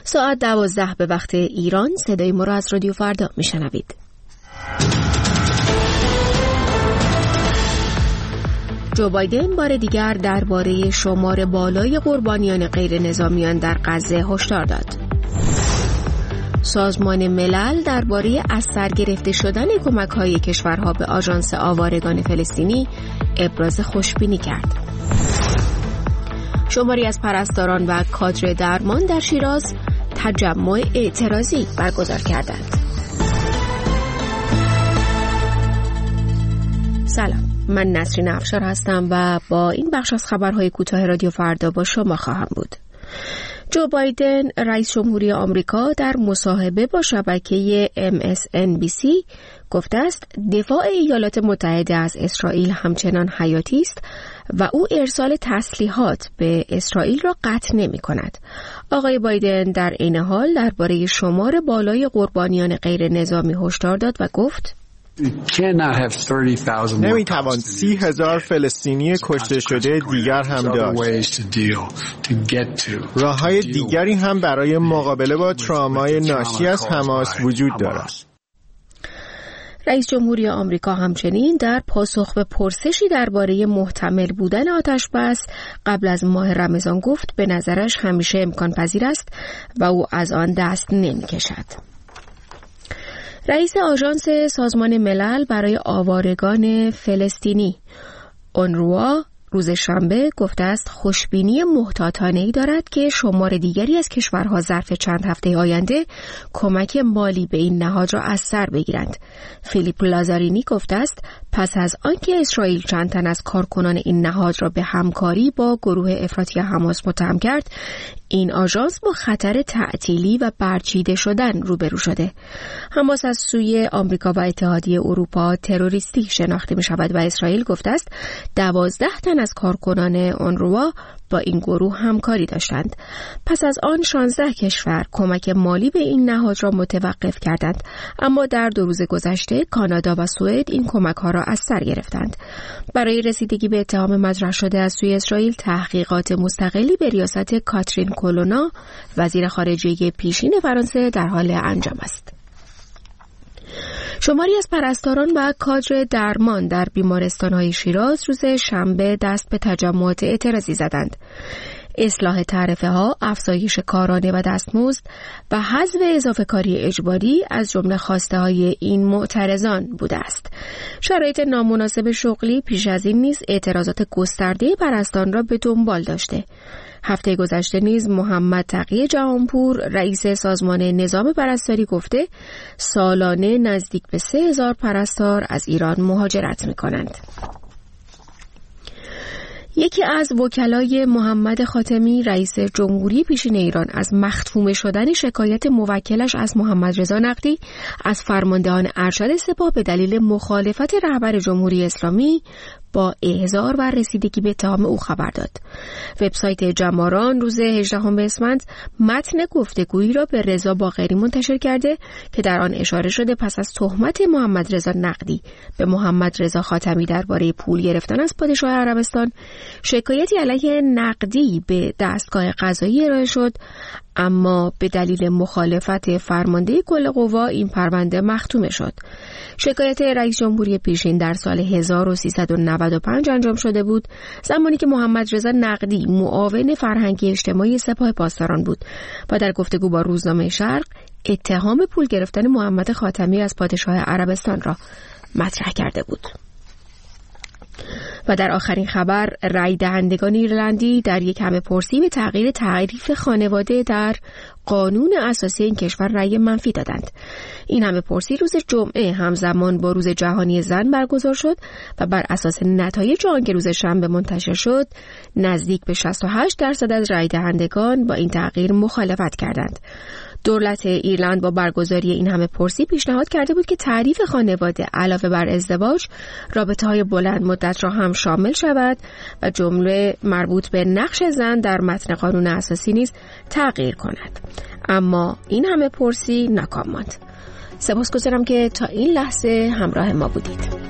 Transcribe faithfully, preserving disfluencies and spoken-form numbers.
ساعت دوازده به وقت ایران. صدای ما را از رادیو فردا میشنوید. جو بایدن بار دیگر درباره شمار بالای قربانیان غیر نظامیان در غزه هشدار داد. سازمان ملل درباره از سر گرفته شدن کمک‌های کشورها به آژانس آوارگان فلسطینی ابراز خوشبینی کرد. شماری از پرستاران و کادر درمان در شیراز تجمع اعتراضی برگزار کردند. سلام، من نسرین افشار هستم و با این بخش از خبرهای کوتاه رادیو فردا با شما خواهم بود. جو بایدن رئیس جمهوری آمریکا در مصاحبه با شبکه ام اس ان بی سی گفته است دفاع ایالات متحده از اسرائیل همچنان حیاتی است و او ارسال تسلیحات به اسرائیل را قطع نمی کند. آقای بایدن در عین حال درباره شمار بالای قربانیان غیر نظامی هشدار داد و گفت نمیتوان سی هزار فلسطینی کشته شده دیگر هم داشت. راههای دیگری هم برای مقابله با ترومای ناشی از حماس وجود دارد. رئیس جمهوری آمریکا همچنین در پاسخ به پرسشی درباره محتمل بودن آتش بس قبل از ماه رمضان گفت به نظرش همیشه امکان پذیر است و او از آن دست نمی‌کشد. رئیس آژانس سازمان ملل برای آوارگان فلسطینی اونروا روز شنبه گفته است خوشبینی محتاطانه‌ای دارد که شمار دیگری از کشورها ظرف چند هفته آینده کمک مالی به این نهاد را از سر بگیرند. فیلیپ لازارینی گفته است پس از آنکه اسرائیل چند تن از کارکنان این نهاد را به همکاری با گروه افراطی حماس متهم کرد، این آژانس با خطر تعطیلی و برچیده شدن روبرو شده. حماس از سوی آمریکا و اتحادیه اروپا تروریستی شناخته می شود و اسرائیل گفته است دوازده تن از کارکنان اونروا با این گروه همکاری داشتند. پس از آن شانزده کشور کمک مالی به این نهاد را متوقف کردند، اما در دو روز گذشته کانادا و سوئد این کمک ها را از سر گرفتند. برای رسیدگی به اتهام مطرح شده از سوی اسرائیل تحقیقات مستقلی به ریاست کاترین کولونا وزیر خارجه پیشین فرانسه در حال انجام است. شماری از پرستاران و کادر درمان در بیمارستان‌های شیراز روز شنبه دست به تجمعات اعتراضی زدند. اصلاح تعرفه ها، افزایش کارانه و دستمزد و حذف اضافه کاری اجباری از جمله خواسته های این معترضان بوده است. شرایط نامناسب شغلی پیش از این نیز اعتراضات گسترده پرستاران را به دنبال داشته. هفته گذشته نیز محمد تقی جهانپور رئیس سازمان نظام پرستاری گفته سالانه نزدیک به سه هزار پرستار از ایران مهاجرت می کنند. یکی از وکلای محمد خاتمی رئیس جمهوری پیشین ایران از مختومه شدن شکایت موکلش از محمد رضا نقدی از فرماندهان ارشد سپاه به دلیل مخالفت رهبر جمهوری اسلامی با احضار و رسیدگی به اتهام او خبر داد. وبسایت جماران روز هجدهم اسفند متن گفتگویی را به رضا باقری منتشر کرده که در آن اشاره شده پس از تهمت محمد رضا نقدی به محمد رضا خاتمی درباره پول گرفتن از پادشاه عربستان شکایتی علیه نقدی به دستگاه قضایی ارائه شد، اما به دلیل مخالفت فرمانده کل قوا این پرونده مختومه شد. شکایت رئیس جمهوری پیشین در سال هزار و سیصد و نود و پنج انجام شده بود، زمانی که محمد رضا نقدی معاون فرهنگی اجتماعی سپاه پاسداران بود و در گفتگو با روزنامه شرق اتهام پول گرفتن محمد خاتمی از پادشاه عربستان را مطرح کرده بود. و در آخرین خبر رای دهندگان ایرلندی در یک همه‌پرسی به تغییر تعریف خانواده در قانون اساسی این کشور رای منفی دادند. این همه‌پرسی روز جمعه همزمان با روز جهانی زن برگزار شد و بر اساس نتایج آن که روز شنبه منتشر شد نزدیک به شصت و هشت درصد از رای دهندگان با این تغییر مخالفت کردند. دولت ایرلند با برگزاری این همه‌پرسی پیشنهاد کرده بود که تعریف خانواده علاوه بر ازدواج رابطه‌های بلند مدت را هم شامل شود و جمله مربوط به نقش زن در متن قانون اساسی نیز تغییر کند. اما این همه‌پرسی ناکام ماند. سپاسگزارم که تا این لحظه همراه ما بودید.